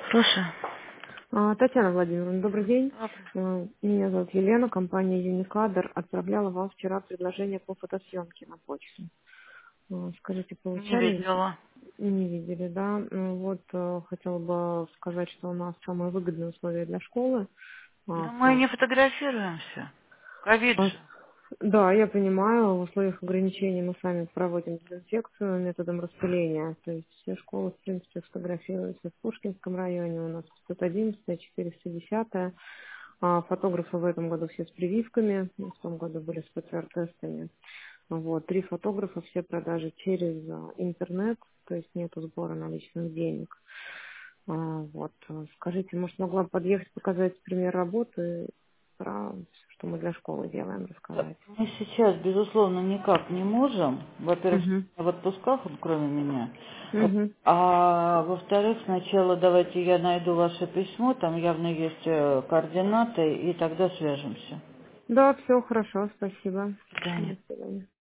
Слушай, Татьяна Владимировна, добрый день. ладно. Меня зовут Елена, компания Юникадр отправляла вам вчера предложение по фотосъемке на почту. Скажите, Не получали? видела. Не видели, да? Вот хотела бы сказать, что у нас самые выгодные условия для школы. Но То мы не есть, фотографируемся. Ковид а, же. да, я понимаю, в условиях ограничений мы сами проводим дезинфекцию методом распыления. То есть все школы, в принципе, фотографируются в Пушкинском районе, у нас 511, 410. Фотографы в этом году все с прививками, в том году были с ПЦР-тестами. Вот, 3 фотографа, все продажи через интернет, то есть нету сбора наличных денег. Вот, скажите, может, могла бы подъехать, показать пример работы, про всё, что мы для школы делаем, рассказать? Мы сейчас, безусловно, никак не можем. Во-первых, Угу. в отпусках, он, кроме меня. Угу. А во-вторых, сначала давайте я найду ваше письмо, там явно есть координаты, и тогда свяжемся. Да, все хорошо, спасибо. До свидания. До свидания.